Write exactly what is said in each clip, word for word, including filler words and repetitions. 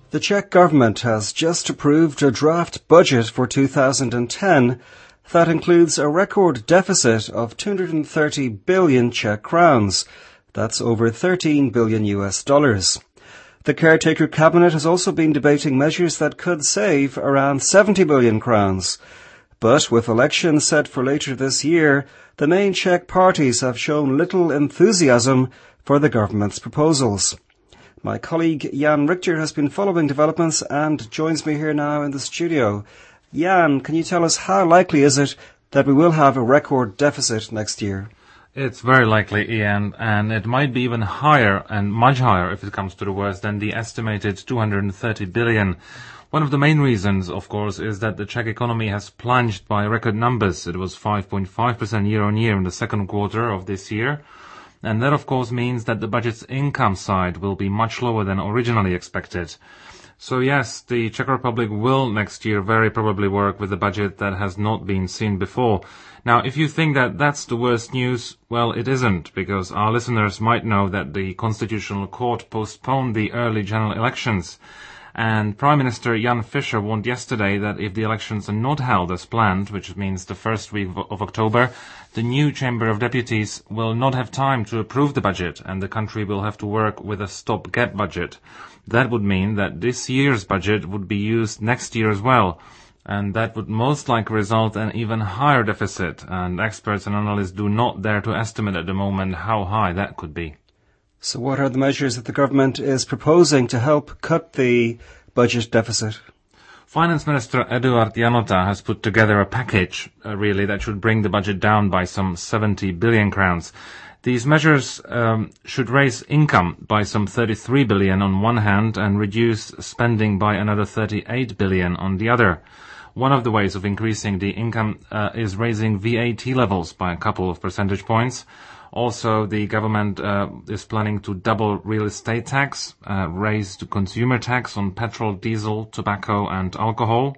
The Czech government has just approved a draft budget for two thousand ten that includes a record deficit of two hundred thirty billion Czech crowns. That's over thirteen billion U S dollars. The caretaker cabinet has also been debating measures that could save around seventy billion crowns. But with elections set for later this year, the main Czech parties have shown little enthusiasm for the government's proposals. My colleague Jan Richter has been following developments and joins me here now in the studio. Jan, can you tell us how likely is it that we will have a record deficit next year? It's very likely, Ian, and it might be even higher and much higher if it comes to the worst than the estimated two hundred thirty billion. One of the main reasons, of course, is that the Czech economy has plunged by record numbers. It was five point five percent year on year in the second quarter of this year. And that, of course, means that the budget's income side will be much lower than originally expected. So yes, the Czech Republic will next year very probably work with a budget that has not been seen before. Now, if you think that that's the worst news, well, it isn't, because our listeners might know that the Constitutional Court postponed the early general elections. And Prime Minister Jan Fischer warned yesterday that if the elections are not held as planned, which means the first week of October, the new Chamber of Deputies will not have time to approve the budget, and the country will have to work with a stopgap budget. That would mean that this year's budget would be used next year as well, and that would most likely result in an even higher deficit, and experts and analysts do not dare to estimate at the moment how high that could be. So what are the measures that the government is proposing to help cut the budget deficit? Finance Minister Eduard Janota has put together a package, uh, really, that should bring the budget down by some seventy billion crowns. These measures um, should raise income by some thirty-three billion on one hand and reduce spending by another thirty-eight billion on the other. One of the ways of increasing the income uh, is raising V A T levels by a couple of percentage points. Also, the government uh, is planning to double real estate tax, uh, raise the consumer tax on petrol, diesel, tobacco and alcohol.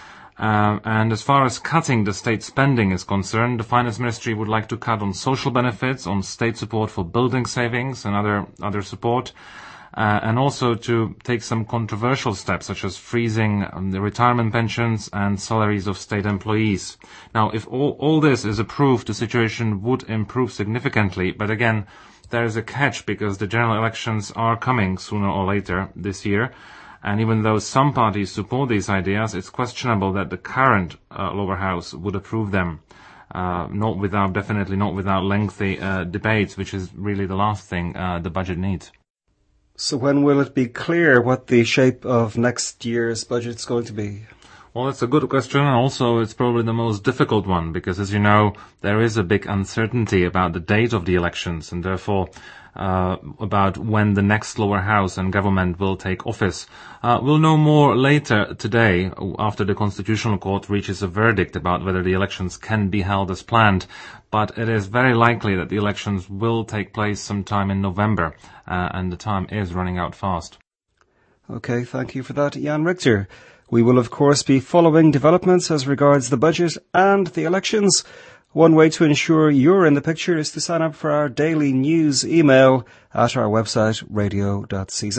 Uh, and as far as cutting the state spending is concerned, the Finance Ministry would like to cut on social benefits, on state support for building savings and other, other support, uh, and also to take some controversial steps such as freezing um, the retirement pensions and salaries of state employees. Now, if all, all this is approved, the situation would improve significantly, but again, there is a catch because the general elections are coming sooner or later this year, and even though some parties support these ideas, it's questionable that the current uh, lower house would approve them, uh, not without, definitely not without lengthy uh, debates, which is really the last thing uh, the budget needs. So when will it be clear what the shape of next year's budget is going to be? Well, that's a good question, and also it's probably the most difficult one, because as you know, there is a big uncertainty about the date of the elections, and therefore uh, about when the next lower house and government will take office. Uh, we'll know more later today, after the Constitutional Court reaches a verdict about whether the elections can be held as planned, but it is very likely that the elections will take place sometime in November, uh, and the time is running out fast. Okay, thank you for that, Jan Richter. We will, of course, be following developments as regards the budget and the elections. One way to ensure you're in the picture is to sign up for our daily news email at our website radio dot c z.